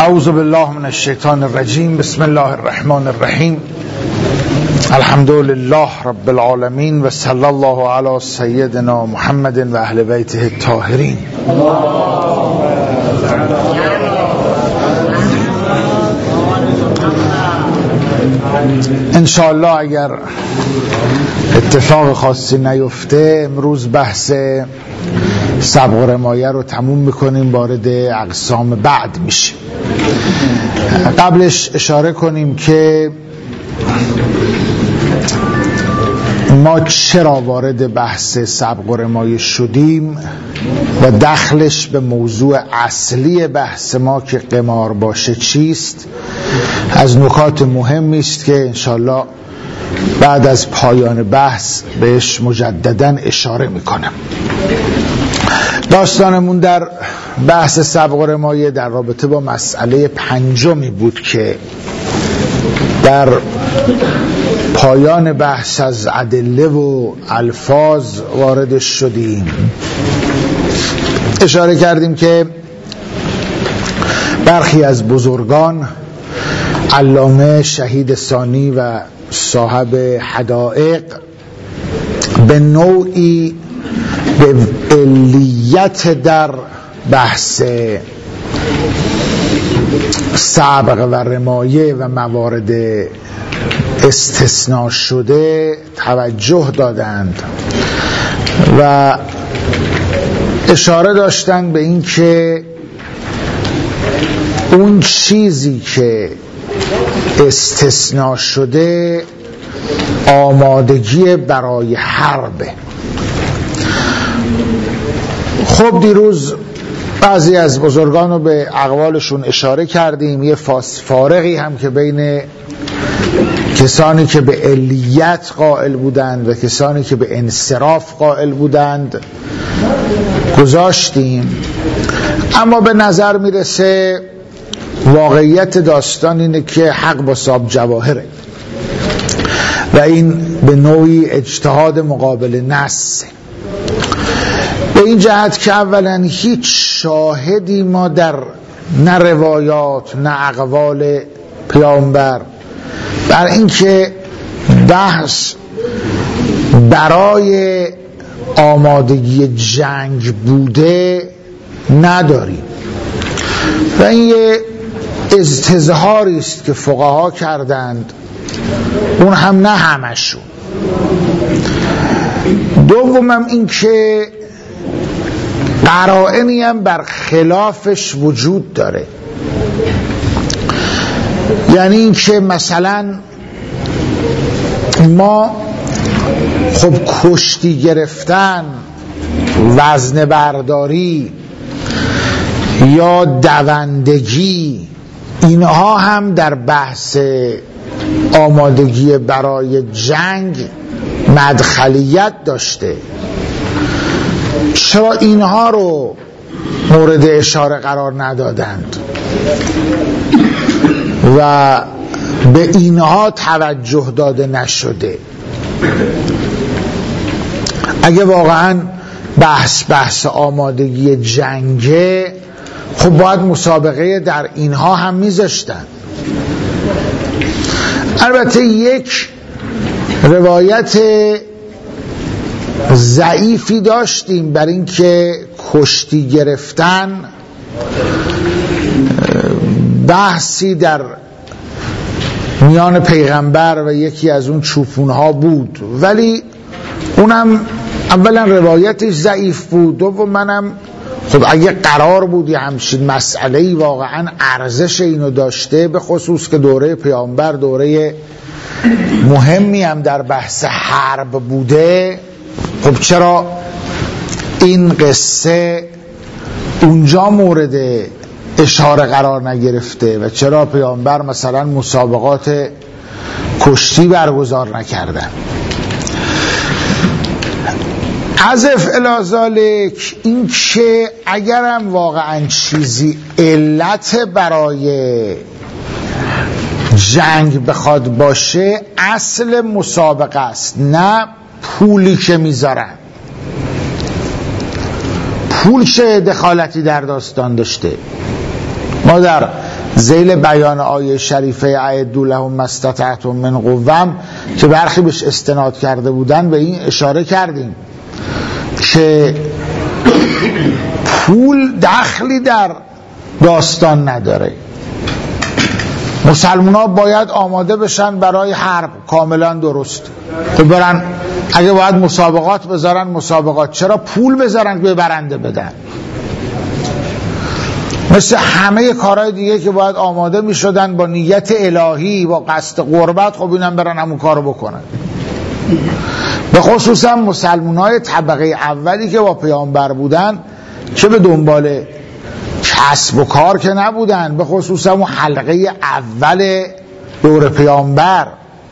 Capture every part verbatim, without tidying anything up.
اعوذ بالله من الشیطان الرجیم. بسم الله الرحمن الرحیم. الحمد لله رب العالمین و صلی الله علی سیدنا محمد و اهل بیته الطاهرین. انشاءالله اگر اتفاق خاصی نیفته امروز بحث سبق و رمایه رو تموم میکنیم، وارد اقسام بعد میشیم. قبلش اشاره کنیم که ما چرا وارد بحث سبق و رمایه شدیم و دخلش به موضوع اصلی بحث ما که قمار باشه چیست، از نکات مهمی است که انشالله بعد از پایان بحث بهش مجددا اشاره میکنم. داستانمون در بحث سبق و رمایه در رابطه با مسئله پنجمی بود که در پایان بحث از ادله و الفاظ وارد شدیم. اشاره کردیم که برخی از بزرگان، علامه شهید ثانی و صاحب حدائق، به نوعی به علیت در بحث سبق و رمایه و موارد استثناء شده توجه دادند و اشاره داشتند به این که اون چیزی که استثناء شده آمادگی برای حربه. خب دیروز بعضی از بزرگان رو به اقوالشون اشاره کردیم. یه فارقی هم که بین کسانی که به علیت قائل بودند و کسانی که به انصراف قائل بودند گذاشتیم، اما به نظر میرسه واقعیت داستان اینه که حق با صاحب جواهره و این به نوعی اجتهاد مقابل نص. به این جهت که اولا هیچ شاهدی ما در نه روایات نه اقوال پیامبر بر اینکه بحث برای آمادگی جنگ بوده نداریم و این یه استظهاری است که فقها کردند، اون هم نه همشون. دومم این که قرائنی هم بر خلافش وجود داره، یعنی این که مثلا ما خب کشتی گرفتن، وزن برداری یا دوندگی، اینها هم در بحث آمادگی برای جنگ مدخلیت داشته. چرا اینها رو مورد اشاره قرار ندادند و به اینها توجه داده نشده؟ اگه واقعا بحث بحث آمادگی جنگه، خب باید مسابقه در اینها هم میذاشتن. البته یک روایت ضعیفی داشتیم بر این که کشتی گرفتن بحثی در میان پیغمبر و یکی از اون چوپونها بود، ولی اونم اولا روایتش ضعیف بود، دوم منم خب اگه قرار بود یه همچین مسئله‌ای واقعا ارزش اینو داشته، به خصوص که دوره پیامبر دوره مهمی هم در بحث حرب بوده، خب چرا این قصه اونجا مورد اشاره قرار نگرفته و چرا پیامبر مثلا مسابقات کشتی برگزار نکردن؟ حذف الی ذالک، این که اگرم واقعا چیزی علت برای جنگ بخواد باشه، اصل مسابقه است، نه پولی که میذارن. پول چه دخالتی در داستان داشته؟ ما در ذیل بیان آیه شریفه اعدوا لهم ما استطعتم من قوة که برخی بهش استناد کرده بودن به این اشاره کردیم که پول دخلی در داستان نداره. مسلمان ها باید آماده بشن برای حرب، کاملا درست. خب برن اگه باید مسابقات بذارن مسابقات، چرا پول بذارن که به برنده بدن؟ مثل همه کارهای دیگه که باید آماده می شدن با نیت الهی با قصد قربت، خب اینم برن همون کارو بکنن. به خصوصا مسلمان های طبقه اولی که با پیامبر بودن، چه به دنبال کسب و کار که نبودن، به خصوصا اون حلقه اول دور پیامبر.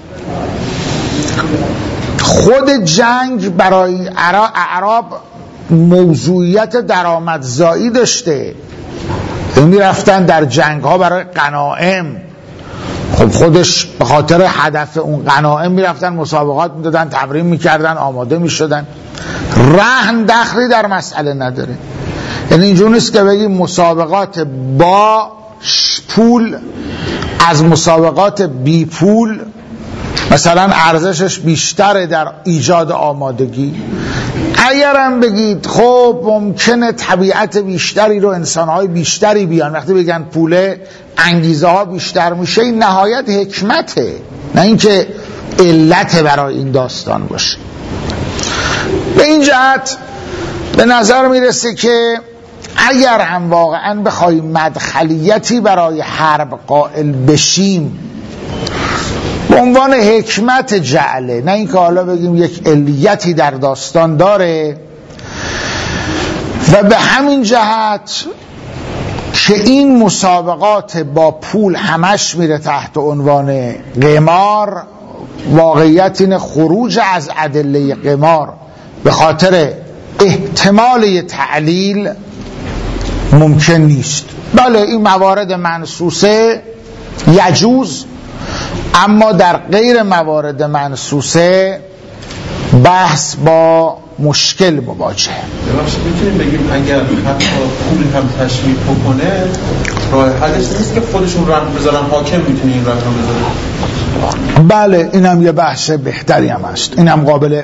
خود جنگ برای اعراب موضوعیت درآمدزایی داشته، می رفتن در جنگ ها برای غنایم. خب خودش به خاطر هدف اون غنایم می رفتن مسابقات می دادن، تمرین می کردن، آماده می شدن. رهن دخلی در مسئله نداره. یعنی اینجور نیست که بگیم مسابقات با پول از مسابقات بی پول مثلا ارزشش بیشتره در ایجاد آمادگی. اگرم بگید خب ممکنه طبیعت بیشتری رو انسانهای بیشتری بیان، وقتی بگن پوله انگیزه ها بیشتر میشه، این نهایت حکمته، نه اینکه علت برای این داستان باشه. به این جهت به نظر میرسه که اگر هم واقعا بخوایم مدخلیتی برای حرب قائل بشیم به عنوان حکمت جعله، نه اینکه حالا بگیم یک علیتی در داستان داره، و به همین جهت که این مسابقات با پول همش میره تحت عنوان قمار، واقعیت این خروج از ادله قمار به خاطر احتمال تعلیل ممکن نیست. بله این موارد منصوصه یجوز، اما در غیر موارد منصوصه بحث با مشکل مواجهه. ببخشید میتونیم بگیم اگر حتی پول هم تشویق بکنه، راه حلش نیست که خودشون رقم بذارن، حاکم میتونه این رقم بذاره؟ بله اینم یه بحث بهتری هم هست، اینم قابل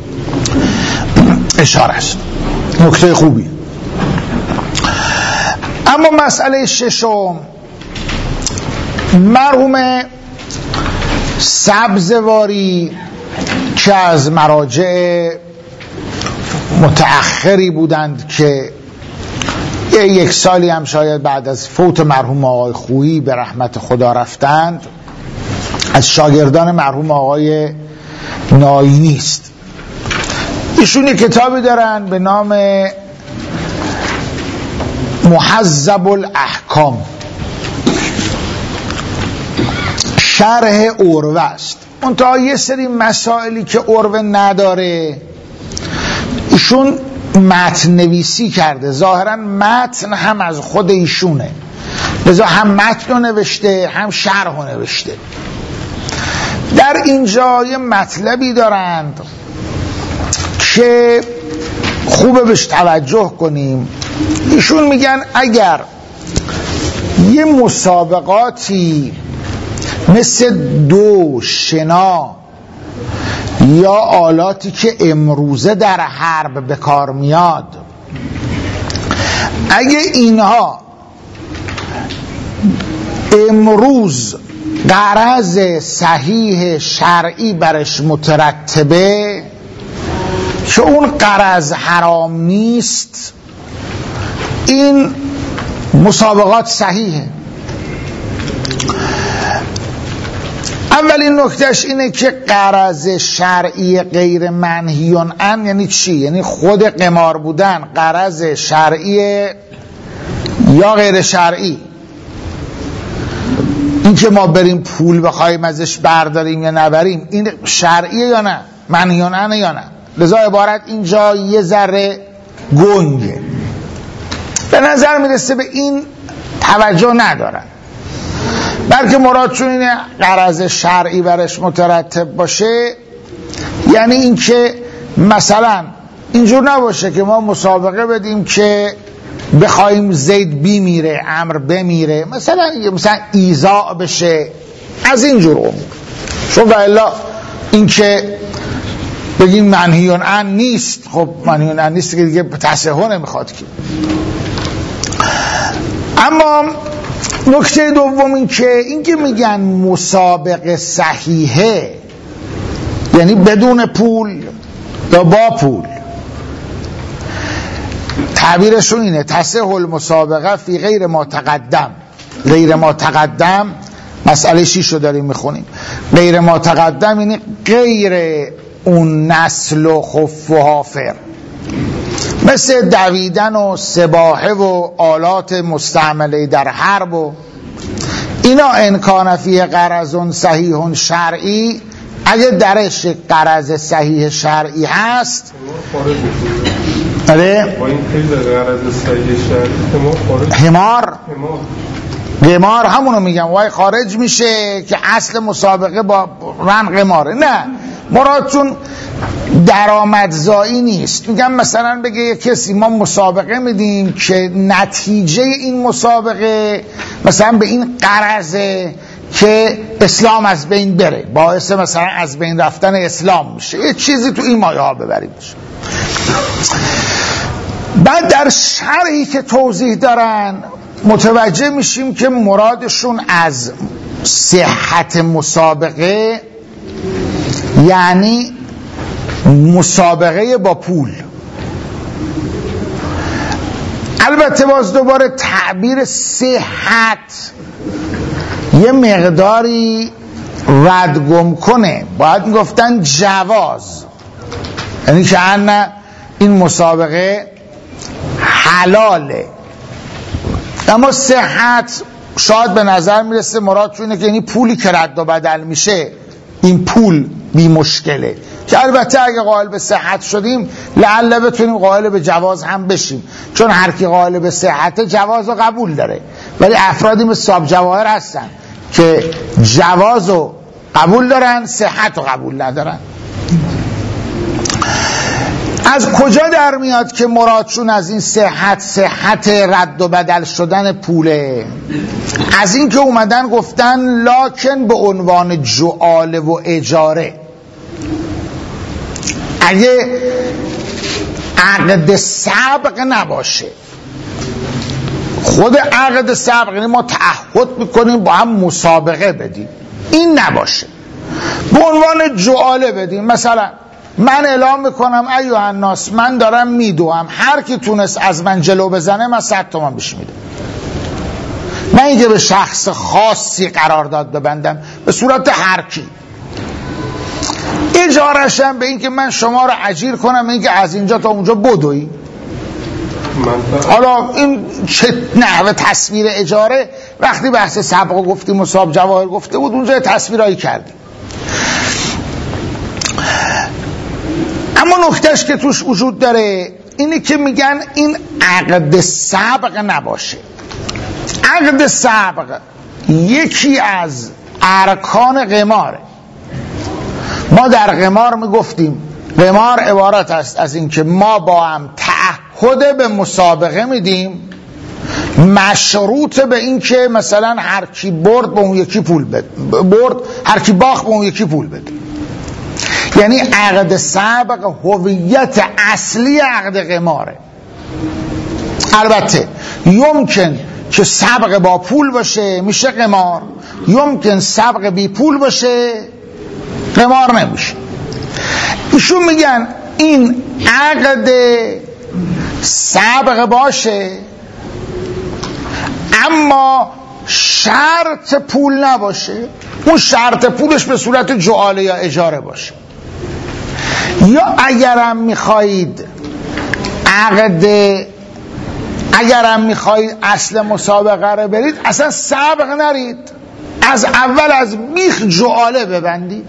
اشاره است، نکته خوبی. اما مسئله ششم، مرحوم سبزواری که از مراجع متأخری بودند که یک سالی هم شاید بعد از فوت مرحوم آقای خویی به رحمت خدا رفتند، از شاگردان مرحوم آقای ناینی است. ایشون یک کتابی دارن به نام محذب الاحکام، شرح عروه است. منتها یه سری مسائلی که عروه نداره ایشون متن نویسی کرده، ظاهرا متن هم از خود ایشونه، لذا هم متن رو نوشته هم شرح رو نوشته. در اینجا یه مطلبی دارند که خوبه بهش توجه کنیم. ایشون میگن اگر یه مسابقاتی مثل دو شنا یا آلاتی که امروزه در حرب به کار میاد، اگه اینها امروز غرض صحیح شرعی برش مترتبه که اون غرض حرام نیست، این مسابقات صحیحه. اولین نکتهش اینه که غرض شرعی غیر منهی عنه یعنی چی؟ یعنی خود قمار بودن غرض شرعی یا غیر شرعی؟ این که ما بریم پول بخوایم ازش برداریم یا نبریم، این شرعیه یا نه؟ منهی عنه یا نه؟ لذا عبارت اینجا یه ذره گنگه، به نظر میرسه به این توجه ندارن، بلکه مرادشون اینه غرض شرعی برش مترتب باشه. یعنی این که مثلا اینجور نباشه که ما مسابقه بدیم که بخوایم زید بی میره امر بمیره، مثلا مثلا ایذاء بشه، از این جور امور. چون والا این که بگیم منهیون عن نیست، خب منهیون عن نیست که دیگه تصحیح نمیخواد که. اما نکته دوم این که این که میگن مسابقه صحیحه یعنی بدون پول یا با پول، تعبیرشون اینه تصح المسابقه فی غیر ما تقدم. غیر ما تقدم مسئله شیشو داریم میخونیم. غیر ما تقدم یعنی غیر اون نسل و خف و حافر، مثل دویدن و سباحه و آلات مستعمله در حرب و اینا. انکان فی غرض صحیح شرعی، اگه درش غرض صحیح شرعی هست آره با این خیلی غرض صحیح شرعی حمار قمار همونو میگم وای خارج میشه که اصل مسابقه با رن قماره. نه، مرادتون درآمدزایی نیست. میگم مثلا بگه یه کسی ما مسابقه میدیم که نتیجه این مسابقه مثلا به این غرضه که اسلام از بین بره، باعث مثلا از بین رفتن اسلام میشه، یه چیزی تو این مایه ها ببریم. بعد در شرحی که توضیح دارن متوجه میشیم که مرادشون از صحت مسابقه یعنی مسابقه با پول. البته باز دوباره تعبیر صحت یه مقداری ردگم کنه، باید میگفتن جواز، یعنی که ان این مسابقه حلاله. اما صحت شاید به نظر میرسه مراد اینه که یعنی پولی که رد و بدل میشه این پول بی مشکله، که البته اگه قائل به صحت شدیم لعل بتونیم قائل به جواز هم بشیم، چون هر کی قائل به صحت جواز رو قبول داره. ولی افرادی مثل صاحب جواهر هستن که جواز رو قبول دارن صحت رو قبول ندارن. از کجا در میاد که مرادشون از این صحت صحت رد و بدل شدن پوله؟ از این که اومدن گفتن لکن به عنوان جعاله و اجاره. اگه عقد سبق نباشه، خود عقد سبق یعنی ما تعهد میکنیم با هم مسابقه بدیم، این نباشه، به عنوان جعاله بدیم. مثلا من اعلام میکنم ایها الناس من دارم میدوام، هر کی تونست از من جلو بزنه من صد تومن بهش میدم. نه اینکه به شخص خاصی قرارداد ببندم، به صورت هر کی. اجارهشم به این که من شما رو اجیر کنم این که از اینجا تا اونجا بدوی. حالا این چه نحوه تصویر اجاره؟ وقتی بحث سبق گفتیم و صاحب جواهر گفته بود اونجا تصویرایی کردیم. اما نکتهش که توش وجود داره اینه که میگن این عقد سبق نباشه. عقد سبق یکی از ارکان قماره. ما در قمار میگفتیم قمار عبارت است از این که ما با هم تعهد به مسابقه میدیم، مشروط به این که مثلا هر کی برد به اون یکی پول بده، برد هر کی باخت به اون یکی پول بده. یعنی عقد سبق هویت اصلی عقد قماره. البته یمکن که سبق با پول باشه میشه قمار، یمکن سبق بی پول باشه قمار نمیشه. ایشون میگن این عقد سبق باشه اما شرط پول نباشه، اون شرط پولش به صورت جعاله یا اجاره باشه. یا اگرم میخواهید عقد اگرم میخواهید اصل مسابقه رو برید اصلا سبق نرید، از اول از بیخ جعاله ببندید.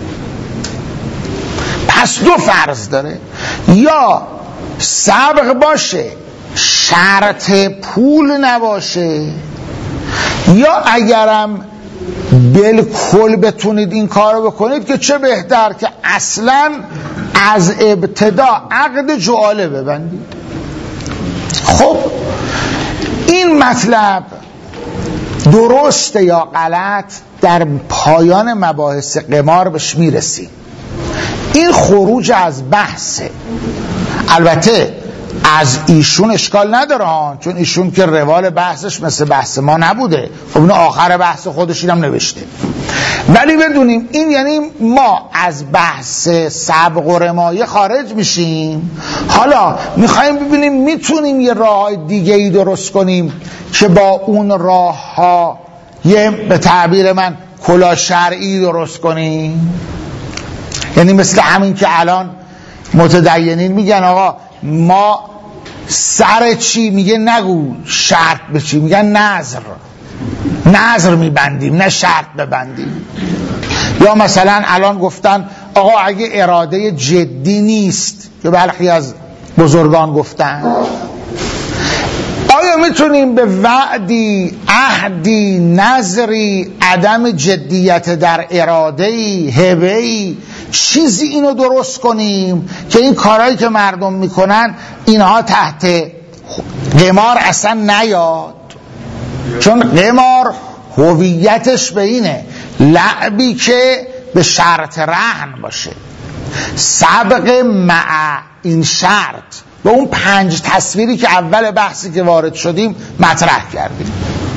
پس دو فرض داره، یا سبق باشه شرط پول نباشه، یا اگرم بالکل بتونید این کارو بکنید که چه بهتر که اصلا از ابتدا عقد جعاله ببندید. خب این مطلب درسته یا غلط در پایان مباحث قمار بهش میرسیم. این خروج از بحثه. البته از ایشون اشکال نداره، چون ایشون که روال بحثش مثل بحث ما نبوده، خب اینو آخر بحث خودش اینم نوشته. ولی بدونیم این یعنی ما از بحث سبق و رمایه خارج میشیم، حالا میخوایم ببینیم میتونیم یه راه دیگه ای درست کنیم که با اون راه ها یه به تعبیر من کلا شرعی درست کنیم. یعنی مثل همین که الان متدینین میگن آقا ما سر چی، میگه نگو شرط به چی، میگن نظر نظر میبندیم نه شرط ببندیم. یا مثلا الان گفتن آقا اگه اراده جدی نیست، که برخی از بزرگان گفتن، آیا میتونیم به وعدی، عهدی، نظری، عدم جدیت در ارادهی، هبهی، چیزی اینو درست کنیم که این کارهایی که مردم میکنن اینها تحت قمار اصلا نیاد؟ چون قمار هویتش به اینه لعبی که به شرط رهن باشه، سبق مع این شرط، به اون پنج تصویری که اول بحثی که وارد شدیم مطرح کردیم.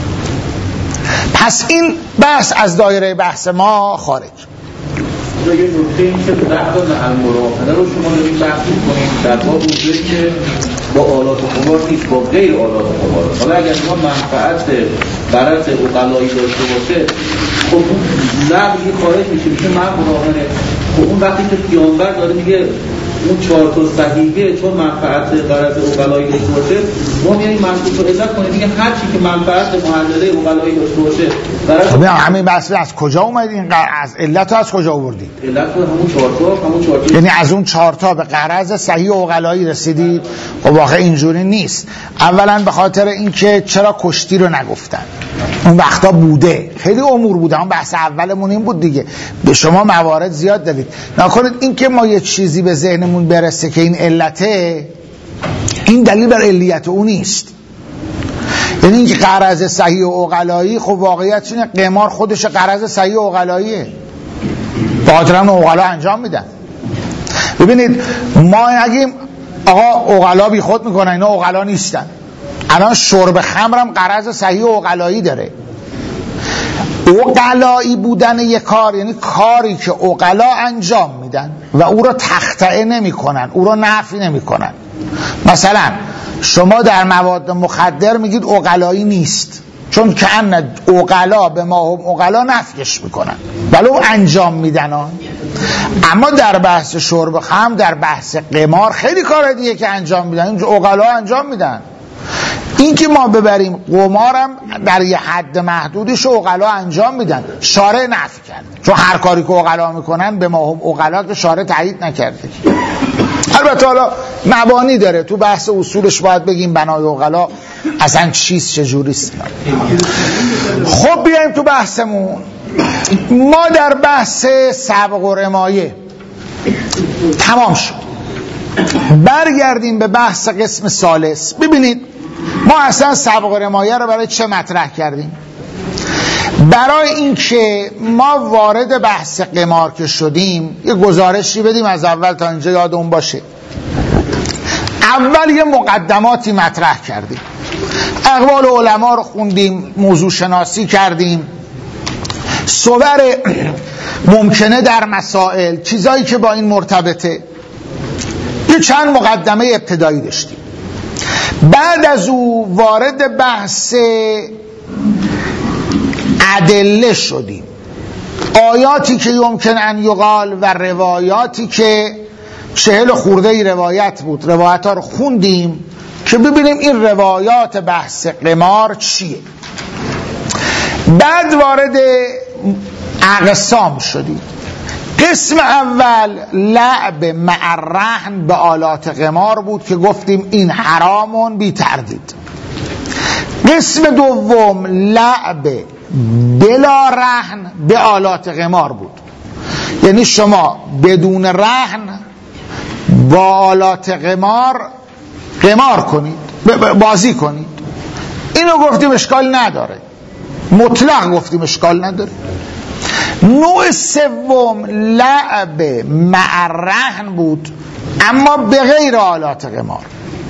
پس این بحث از دایره بحث ما خارج. یه نکته این که بعد از المراهنه رو شما دارید بحث می‌کنید در باب وجودی که با آلات قمار نیست، با غیر آلات قمار. حالا اگر ما منفعت برات عقلایی داشته باشه، خب اون لغوی خارج میشه، میشه من مراهنه. خب اون وقتی که پیامبر داره میگه اون چهار تا صحیحه چون منفعت برات عقلایی داشته باشه، ما میاریم منطق رو علت کنیم میگه هر چی که منفعت محلله عقلایی داشته باشه برات. خب همین بحث از کجا اومد این از علت از کجا آوردید؟ علت رو همون چهار تا همون چهار تا یعنی از اون چهار تا به غرض صحیح عقلایی رسیدید؟ خب واقعا اینجوری نیست. اولا به خاطر اینکه چرا کشتی رو نگفتن، اون وقتا بوده، خیلی امور بوده، اون بحث اولمون این بود دیگه. به شما موارد زیاد دادید. نکنید اینکه ما یه چیزی به ذهنمون برسه که این علته، این دلیل بر علیت اون نیست. یعنی اینکه غرض صحیح و عقلایی، خب واقعیت اینه قمار خودش غرض صحیح و عقلاییه، بادران و عقلا انجام میدن. ببینید ما اگه آقا عقلا بی خود میکنن، اینا عقلا نیستن. الان شرب خمرم غرض صحیح و عقلایی داره. عقلایی بودن یک کار یعنی کاری که عقلا انجام میدن و او رو تخطئه نمی کنن، او رو نفی نمی کنن. مثلا شما در مواد مخدر میگید عقلایی نیست، چون که ان عقلا به ما هم عقلا نفیش میکنن ولو انجام میدن ها. اما در بحث شرب خمر، در بحث قمار خیلی کار دیگه که انجام میدن، این عقلا انجام میدن. این که ما ببریم قمارم در یه حد محدودش عقلا انجام میدن، شارع نفی کرد، چون هر کاری که عقلا میکنن به ما هم عقلا که شارع تایید نکرده. البته حالا مبانی داره، تو بحث اصولش باید بگیم بنای عقلا اصلا چیست چجوریست. خب بیایم تو بحثمون. ما در بحث سبق و رمایه تمام شد، برگردیم به بحث قسم ثالث. ببینید ما اصلا سبق و رمایه رو برای چه مطرح کردیم؟ برای اینکه ما وارد بحث قمار که شدیم یه گزارشی بدیم از اول تا اینجا یادمون باشه. اول یه مقدماتی مطرح کردیم، اقوال علما رو خوندیم، موضوع شناسی کردیم، صور ممکنه در مسائل، چیزایی که با این مرتبطه، یه چند مقدمه ابتدایی داشتیم. بعد از او وارد بحث ادله شدیم، آیاتی که یمکن ان یقال و روایاتی که چهل خورده ای روایت بود، روایت ها رو خوندیم که ببینیم این روایات بحث قمار چیه. بعد وارد اقسام شدیم. قسم اول لعب مع الرهن به آلات قمار بود که گفتیم این حرامون بی تردید. قسم دوم لعب بلا رهن به آلات قمار بود، یعنی شما بدون رهن با آلات قمار قمار کنید، بازی کنید. اینو گفتیم اشکال نداره، مطلق گفتیم اشکال نداره. نوع سوم لعب مع الرهن بود، اما به غیر آلات قمار.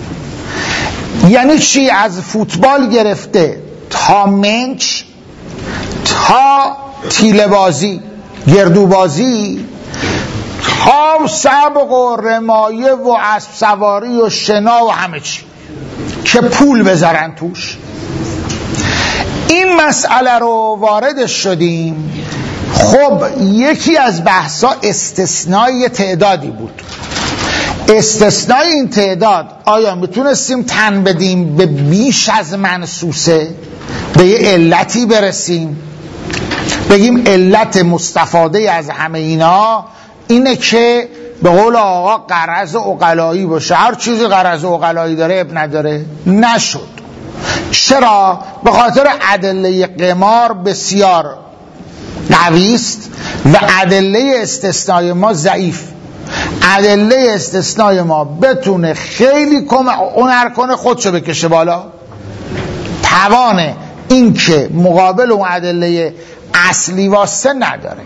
یعنی چی؟ از فوتبال گرفته تا منچ، تا تیله بازی، گردو بازی، تا سبق و رمایه و اسب سواری و شنا و همه چی که پول بذارن توش. این مسئله رو وارد شدیم. خب یکی از بحثا استثنای تعدادی بود. استثنای این تعداد آیا میتونستیم تن بدیم به بیش از منسوسه، به یه علتی برسیم بگیم علت مستفاده از همه اینا اینه که به قول آقا غرض عقلایی باشه، هر چیزی غرض عقلایی داره اب نداره؟ نشد. چرا؟ به خاطر ادله قمار بسیار قوی است و ادله استثنای ما ضعیف. ادله استثنای ما بتونه خیلی کم هنر کنه خودشو بکشه بالا، توان این که مقابل اون ادله اصلی واسه نداره.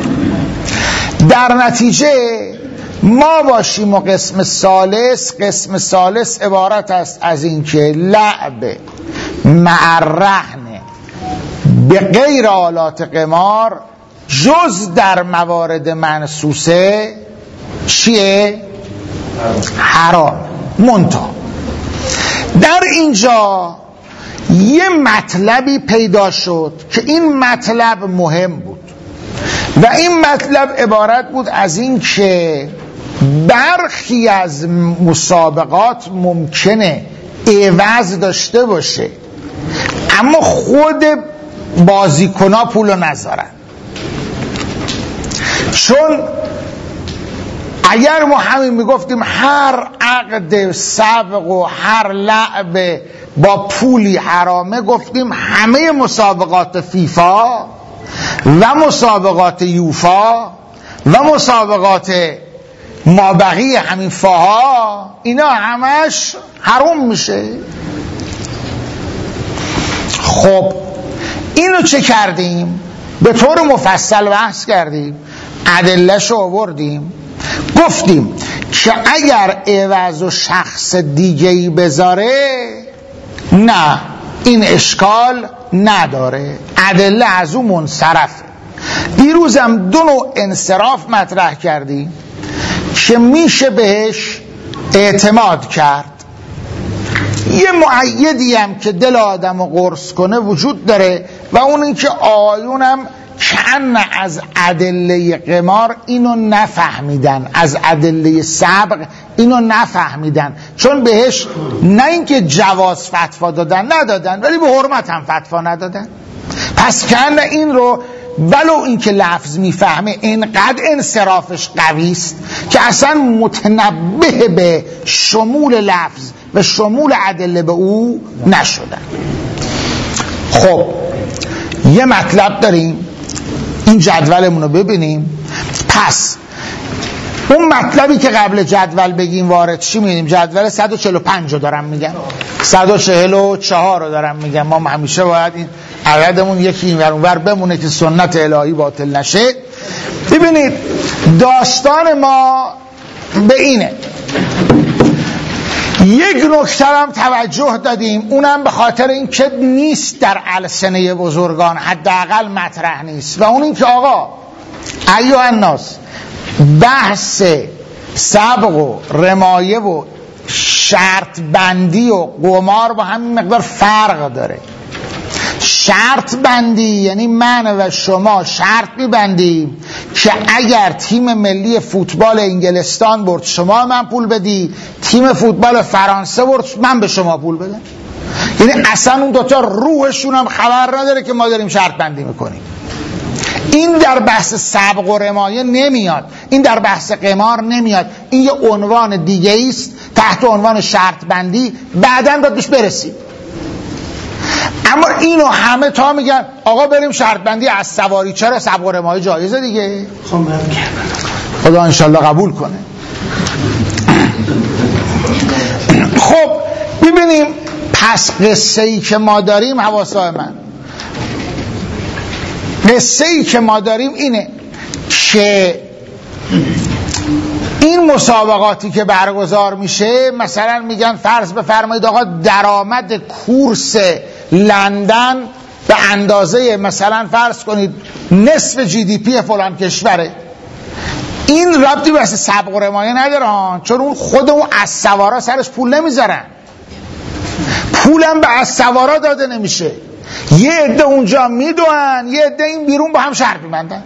در نتیجه ما باشیم و قسم ثالث، قسم ثالث عبارت است از این که لعب مع الرهن به غیر آلات قمار جز در موارد منسوسه چیه؟ حرام. منتها در اینجا یه مطلبی پیدا شد که این مطلب مهم بود و این مطلب عبارت بود از این که برخی از مسابقات ممکنه عوض داشته باشه اما خود بازیکن‌ها پولو نذارن. چون اگر ما همین میگفتیم هر عقد سبق و هر لعب با پولی حرامه، گفتیم همه مسابقات فیفا و مسابقات یوفا و مسابقات مابقی همین فاها اینا همش حرام میشه. خب اینو چه کردیم؟ به طور مفصل بحث کردیم، ادله‌شو آوردیم، گفتیم که اگر عوض و شخص دیگه‌ای بذاره نه، این اشکال نداره، ادله از اون منصرفه. دیروزم دو نوع انصراف مطرح کردیم که میشه بهش اعتماد کرد. یه مؤیدی هم که دل آدم رو قرص کنه وجود داره و اون این که آیونم کن از ادله قمار اینو نفهمیدن، از ادله سبق اینو نفهمیدن، چون بهش نه اینکه جواز فتوا دادن ندادن ولی به حرمت هم فتوا ندادن. پس کن این رو ولو اینکه لفظ میفهمه اینقدر انصرافش قوی است که اصلا متنبه به شمول لفظ و شمول ادله به او نشدن. خب یه مطلب داریم، این جدولمون رو ببینیم. پس اون مطلبی که قبل جدول بگیم وارد چی می‌بینیم؟ جدول صد و چهل و پنج رو دارم میگم، صد و چهل و چهار رو دارم میگم. ما همیشه باید این عددمون یکی این ور اون ور بمونه که سنت الهی باطل نشه. ببینید داستان ما به اینه. یک نکته هم توجه دادیم، اونم به خاطر این که نیست در السنه بزرگان، حداقل مطرح نیست، و اون این که آقا ایها الناس، بحث سبق و رمایه و شرط بندی و قمار با همین مقدار فرق داره. شرط بندی یعنی من و شما شرط میبندیم که اگر تیم ملی فوتبال انگلستان برد شما من پول بدی، تیم فوتبال فرانسه برد من به شما پول بدم. یعنی اصلا اون دوتا روحشون هم خبر نداره که ما داریم شرط بندی میکنیم. این در بحث سبق و رمایه نمیاد، این در بحث قمار نمیاد، این یه عنوان دیگه است تحت عنوان شرط بندی، بعداً باید بهش برسیم. اما اینو همه تا میگن آقا بریم شرط بندی از سواری، چرا؟ سبق و رمایه جایزه دیگه. خدا انشالله قبول کنه. خب ببینیم پس قصه ای که ما داریم، حواسای من، قصه ای که ما داریم اینه که این مسابقاتی که برگزار میشه، مثلا میگن فرض بفرمایید آقا درآمد کورس لندن به اندازه مثلا فرض کنید نصف جی دی پی فلان کشوره. این ربطی به سبق و رمایه نداره، چون اون خود اون از سوارا سرش پول نمیذارن، پولم به از سوارا داده نمیشه، یه عده اونجا میدوئن، یه عده این بیرون با هم شرط میبندن.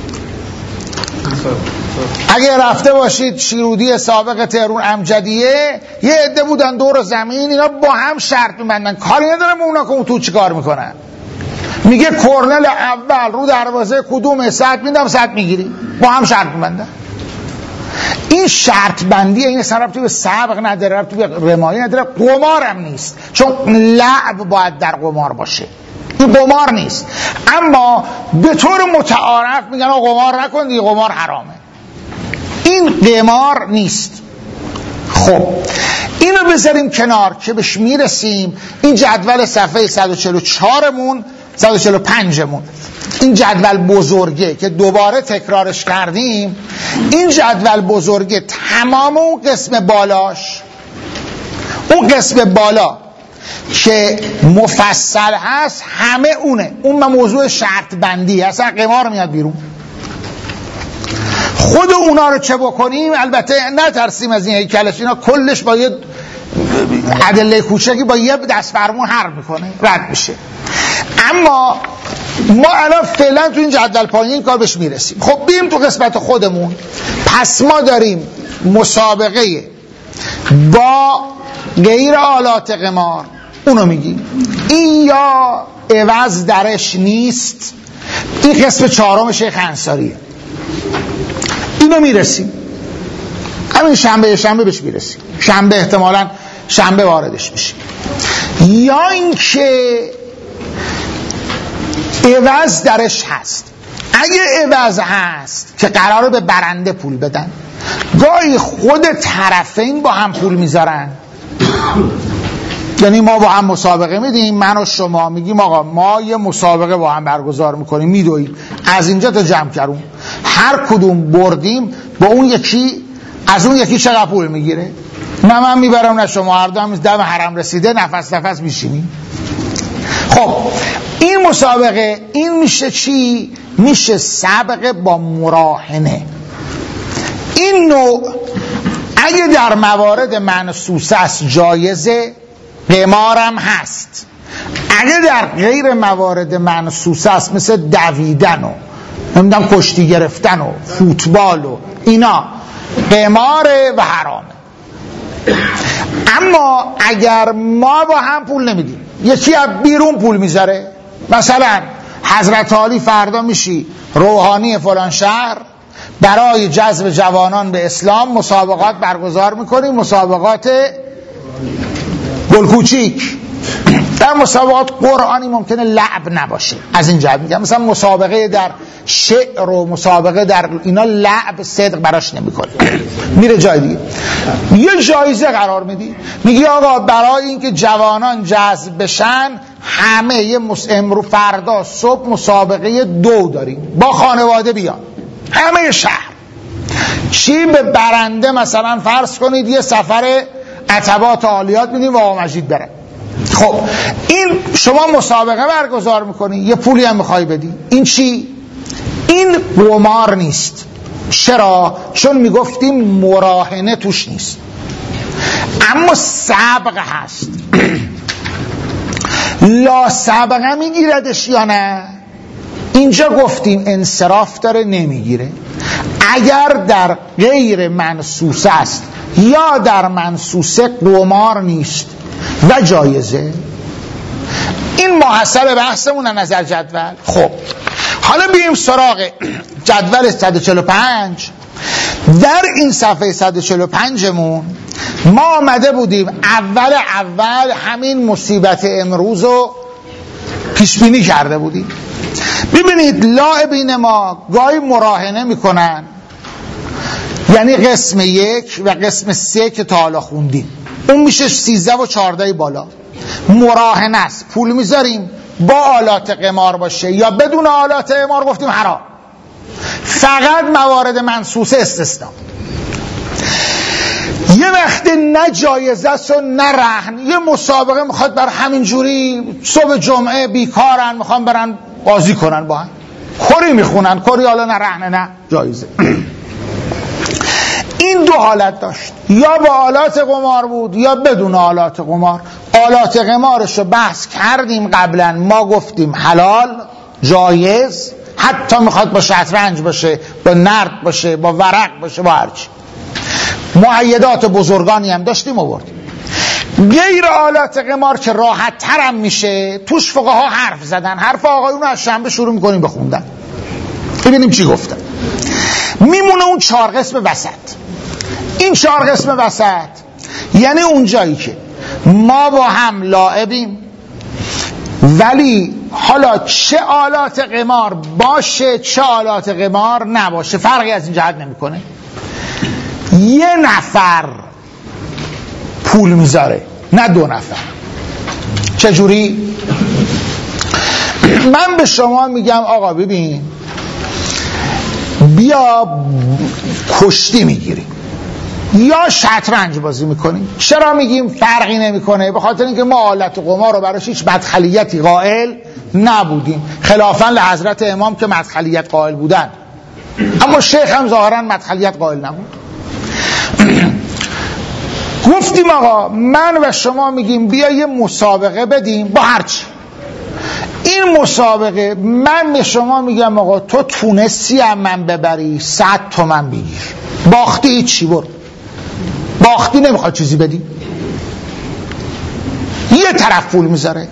اگه رفته باشید شیرودی سابق تهران امجدیه، یه عده بودن دور زمین، اینا با هم شرط میبندن، کاری ندارم اونا که اون تو چی کار میکنن. میگه کرنل اول رو دروازه کدوم صد میدم صد میگیری، با هم شرط میبندن. این شرط بندی این اصلا ربطی به سبق نداره، ربطی به رمایی نداره، قمار هم نیست، چون لعب باید در قمار باشه، این قمار نیست. اما به طور متعارف میگن قمار نکن دیگه، قمار حرامه. این قمار نیست. خب اینو بذاریم کنار که بهش میرسیم. این جدول صفحه صد و چهل و چهار مون صد و چهل و پنج مون، این جدول بزرگه که دوباره تکرارش کردیم. این جدول بزرگه تمام اون قسم بالاش، اون قسم بالا که مفصل هست همه اونه، اون موضوع شرط بندی، اصلا قمار میاد بیرون. خود اونا رو چه بکنیم؟ البته نترسیم از این هیکلش، اینا کلش با یه ادله کوچکی با یه دست فرمون حل میکنه، رد میشه. اما ما الان فعلا تو این جدول پایین کار بهش میرسیم. خب بیم تو قسمت خودمون. پس ما داریم مسابقه با غیر آلات قمار، اونو میگیم. این یا عوض درش نیست، این قسم چهارم شیخ انصاریه، اینو میرسیم. همین شنبه شنبه بهش میرسیم، شنبه احتمالاً شنبه واردش میشیم. یا اینکه عوض درش هست. اگه عوض هست که قراره به برنده پول بدن، گاهی خود طرفین با هم پول میذارن، یعنی ما با هم مسابقه میدیم، من و شما میگیم آقا ما یه مسابقه با هم برگزار میکنیم، میدویم از اینجا تا جمع کردیم، هر کدوم بردیم با اون یکی از اون یکی چقدر پول میگیره، نه من میبرم نه شما، هر دو دم حرم رسیده نفس نفس میشینیم. خب این مسابقه این میشه چی؟ میشه سبق با مراهنه. این نوع اگه در موارد منصوصه است جایزه، قمارم هست. اگه در غیر موارد منصوصه است مثل دویدن و نمیدونم کشتی گرفتن و فوتبال و اینا، قماره و حرامه. اما اگر ما با هم پول نمیدیم، یکی از بیرون پول میذاره، مثلا حضرت عالی فردا میشی روحانی فلان شهر، برای جذب جوانان به اسلام مسابقات برگزار میکنی، مسابقات گلکوچیک. در مسابقات قرآنی ممکنه لعب نباشه، از این جهت میگم. مثلا مسابقه در شعر و مسابقه در اینا لعب صدق براش نمیکنه، میره جای دیگه. یه جایزه قرار میدی، میگی آقا برای اینکه جوانان جذب بشن همه یه امرو فردا صبح مسابقه دو داریم، با خانواده بیان همه شهر. چی به برنده مثلا فرض کنید یه سفر عتبات عالیات میدیم و آقا مجید بره. خب این شما مسابقه برگزار میکنی، یه پولی هم میخوای بدی، این چی؟ این قمار نیست. چرا؟ چون میگفتیم مراهنه توش نیست، اما سبق هست. لا سبقه میگیردش یا نه؟ اینجا گفتیم انصراف داره، نمیگیره. اگر در غیر منصوصه است یا در منصوصه قمار نیست و جایزه. این محصل بحثمون از نظر جدول. خب حالا بیایم سراغ جدول صد و چهل و پنج. در این صفحه صد و چهل و پنج مون ما آمده بودیم اول اول همین مصیبت امروز رو پیش بینی کرده بودیم. ببینید لاعبین ما گاهی مراهنه میکنن یعنی قسم یک و قسم سه که تا حالا خوندیم، اون میشه سیزده و چهارده بالا. مراهنه است، پول میذاریم با آلات قمار باشه یا بدون آلات قمار، گفتیم حرام. فقط موارد منصوصه استثنا. یه وقت نه جایزه است و نه رهن، یه مسابقه میخواد بر همین جوری صبح جمعه بیکارن میخوان برن بازی کنن با هم، کری میخونن، کری حالا نه رهن نه جایزه. این دو حالت داشت، یا با آلات قمار بود یا بدون آلات قمار. آلات قمارش رو بحث کردیم قبلا، ما گفتیم حلال، جایز، حتی میخواد با شطرنج باشه، با نرد باشه، با ورق باشه، با هرچی. معیدات بزرگانی هم داشتیم آوردیم. غیر آلات قمار که راحت ترم میشه، توش فقها حرف زدن، حرف آقایون از شنبه شروع میکنیم بخوندن، ببینیم چی گفتن. میمونه اون چهار قسم وسط. این چهار قسم وسط یعنی اون جایی که ما با هم لاعبیم، ولی حالا چه آلات قمار باشه چه آلات قمار نباشه فرقی از این جهت نمیکنه. یه نفر پول میذاره نه دو نفر. چجوری؟ من به شما میگم آقا ببین بیا کشتی میگیریم یا شطرنج بازی میکنیم. چرا میگیم فرقی نمیکنه؟ به خاطر اینکه ما آلت قمار رو براش هیچ مدخلیتی قائل نبودیم، خلافاً لحضرت امام که مدخلیت قائل بودن، اما شیخ هم ظاهراً مدخلیت قائل نبود. گفتیم آقا من و شما میگیم بیا یه مسابقه بدیم با هرچی. این مسابقه من به شما میگم آقا تو تونستی هم من ببری صد تومن بگیر، باختی هیچی برو، باختی نمیخواد چیزی بدی، یه طرف پول میذاره.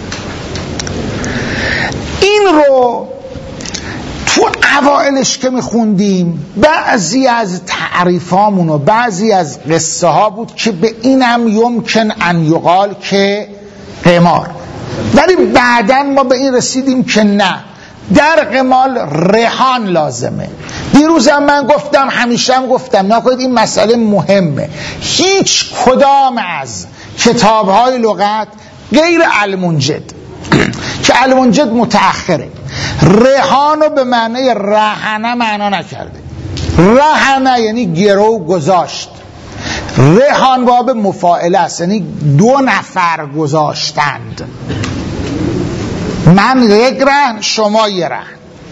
این رو تو اوائلش که میخوندیم بعضی از تعریفامون و بعضی از قصه ها بود که به اینم یمکن ان یقال که قمار، ولی بعداً ما به این رسیدیم که نه، در قمار رهان لازمه. دیروزم من گفتم، همیشه هم گفتم، نکنید این مسئله مهمه، هیچ کدام از کتاب‌های لغت غیر المنجد که المنجد متأخره، رهانو به معنی رهنه معنا نکرده. رهنه یعنی گرو گذاشت، رهان باب مفاعله است، یعنی دو نفر گذاشتند، من یک رهن شما یه رهن.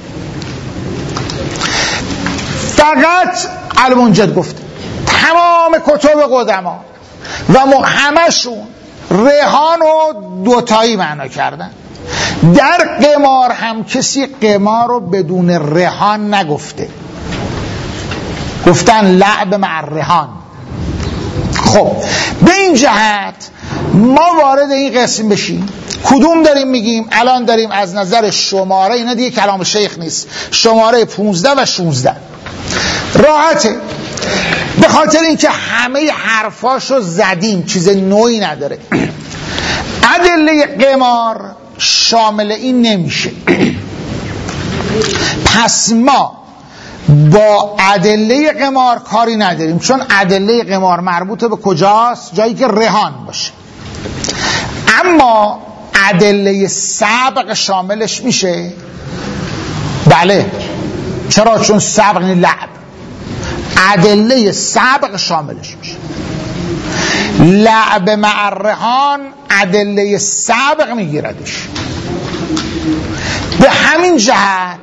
فقط المنجد گفته، تمام کتب قدما و همشون رهان و دوتایی معنا کردن. در قمار هم کسی قمار رو بدون رهان نگفته، گفتن لعب مع رهان. خب به این جهت ما وارد این قسم بشیم. کدوم داریم میگیم؟ الان داریم از نظر شماره، اینا دیگه کلام شیخ نیست، شماره پونزده و شونزده راحته، به خاطر اینکه همه حرفاشو زدیم، چیز نوعی نداره. ادله قمار شامل این نمیشه. پس ما با ادله قمار کاری نداریم، چون ادله قمار مربوط به کجاست؟ جایی که رهان باشه. اما ادله سبق شاملش میشه؟ بله. چرا؟ چون سبق یعنی لعب. ادله سبق شاملش میشه. لعب مع الرهان ادله سبق میگیردش. به همین جهت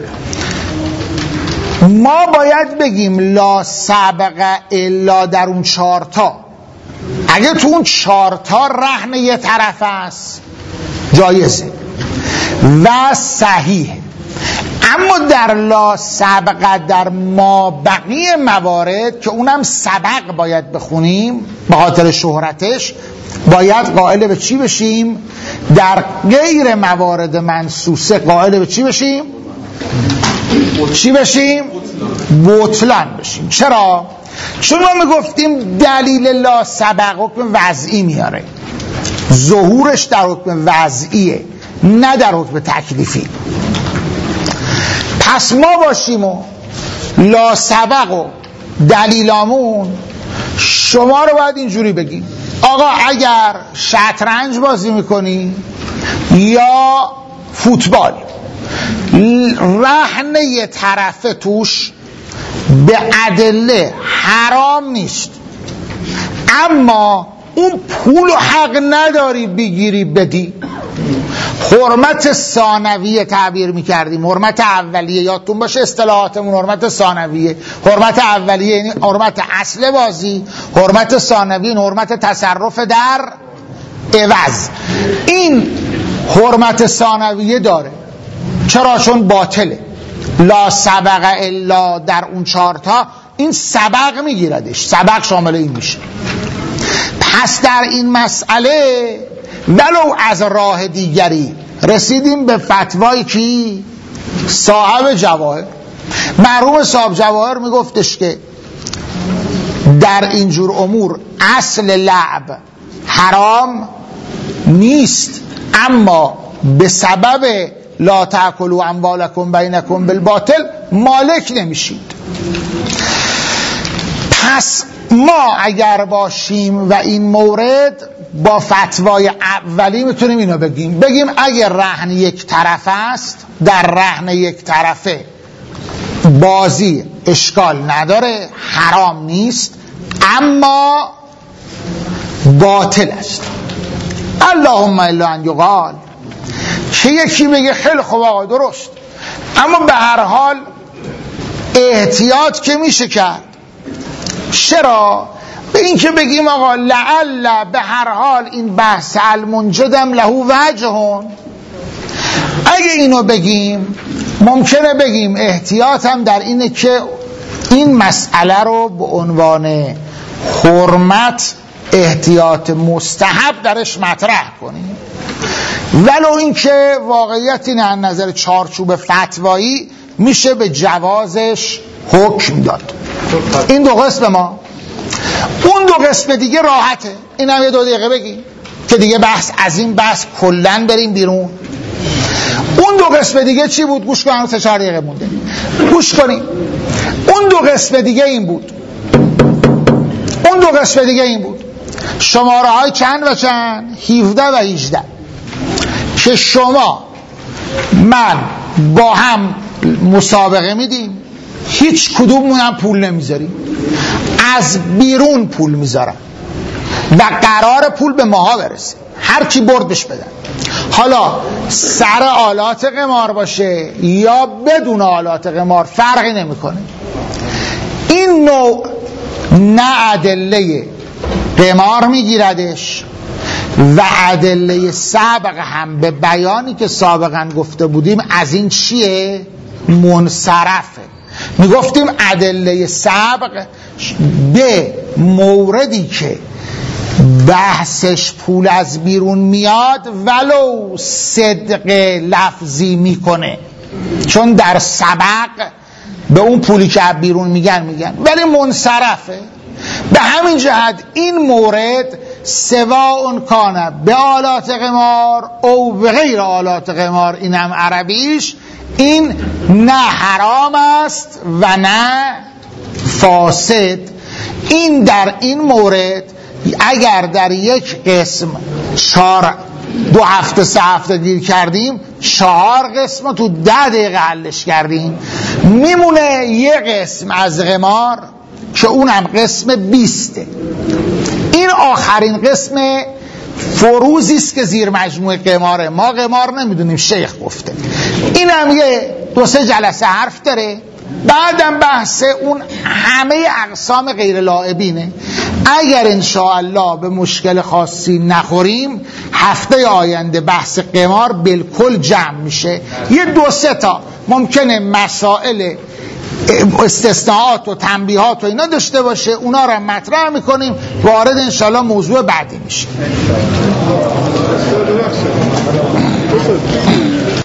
ما باید بگیم لا سبق الا در اون چارتا. اگه تو اون چارتا رهن یه طرف است جایزه و صحیحه، اما در لا سبق در ما بقیه موارد که اونم سبق باید بخونیم به خاطر شهرتش، باید قائل به چی بشیم؟ در غیر موارد منصوصه قائل به چی بشیم؟ چی بشیم؟ بطلان بشیم. چرا؟ چون ما میگفتیم دلیل لا سبق حکم وضعی میاره، ظهورش در حکم وضعیه نه در حکم تکلیفی. پس ما باشیم و لا سبق و دلیلامون شما رو باید اینجوری بگیم آقا اگر شطرنج بازی میکنی یا فوتبال رهن یه طرف توش به ادله حرام نیست، اما اون پول حق نداری بگیری بدی. حرمت ثانویه تعبیر میکردیم، حرمت اولیه یادتون باشه اصطلاحاتمون. حرمت ثانویه، حرمت اولیه یعنی حرمت اصل بازی، حرمت ثانویه یعنی حرمت تصرف در عوض. این حرمت ثانویه داره. چرا؟ چون باطله. لا سبق الا در اون چارتا این سبق میگیردش، سبق شامل این میشه. پس در این مسئله ولو از راه دیگری رسیدیم به فتوای کی؟ صاحب جواهر. مرحوم صاحب جواهر میگفتش که در اینجور امور اصل لعب حرام نیست، اما به سبب لا تأکلوا اموالکم بینکم بالباطل مالک نمیشید. پس ما اگر باشیم و این مورد با فتوای اولی میتونیم اینو بگیم بگیم اگر رهن یک طرف است، در رهن یک طرفه بازی اشکال نداره، حرام نیست، اما باطل است. اللهم الا ان یقال که یکی بگه خیلی خوب آقا درست، اما به هر حال احتیاط که میشه کرد. چرا؟ به این که بگیم آقا لعل به هر حال این بحث المنجدم له وجهون، اگه اینو بگیم ممکنه بگیم احتیاط هم در اینه که این مسئله رو به عنوان حرمت احتیاط مستحب درش مطرح کنیم، ولو اینکه واقعیت اینه از نظر چارچوب فتوایی میشه به جوازش حکم داد. این دو قسم ما. اون دو قسم دیگه راحته، این هم یه دو دقیقه بگیم که دیگه بحث از این بحث کلن بریم بیرون. اون دو قسم دیگه چی بود؟ گوش کنیم، سه چهار دقیقه مونده، گوش کنیم. اون دو قسم دیگه این بود اون دو قسم دیگه این بود شماره های چند و چند؟ هفده و هجده، که شما من با هم مسابقه میدیم، هیچ کدوممون هم پول نمیذاریم، از بیرون پول میذارم و قرار پول به ماها برسه، هر کی برد بهش بدن. حالا سر آلات قمار باشه یا بدون آلات قمار فرقی نمیکنه. این نوع نه ادله قمار میگیردش و ادله سابق هم به بیانی که سابقا گفته بودیم از این چیه؟ منصرفه. میگفتیم ادله سابق به موردی که بحثش پول از بیرون میاد ولو صدق لفظی میکنه، چون در سبق به اون پولی که از بیرون میگن میگن، ولی منصرفه. به همین جهت این مورد سواء کانه به آلات قمار او به غیر آلات قمار، اینم عربیش، این نه حرام است و نه فاسد. این در این مورد اگر در یک قسم چهار دو هفته سه هفته گیر کردیم، چهار قسم تو ده دقیقه حلش کردیم، میمونه یک قسم از قمار که اونم قسم بیسته. این آخرین قسم فروزی است که زیر مجموعه قماره. ما قمار نمیدونیم، شیخ گفته. این هم یه دو سه جلسه حرف داره، بعدم بحث اون همه اقسام غیر لاعبینه. اگر انشاءالله به مشکل خاصی نخوریم، هفته آینده بحث قمار بالکل جمع میشه. یه دو سه تا ممکنه مسائل استثناءات و تنبیهات و اینا داشته باشه، اونا رو مطرح میکنیم، وارد انشاءالله موضوع بعدی میشه.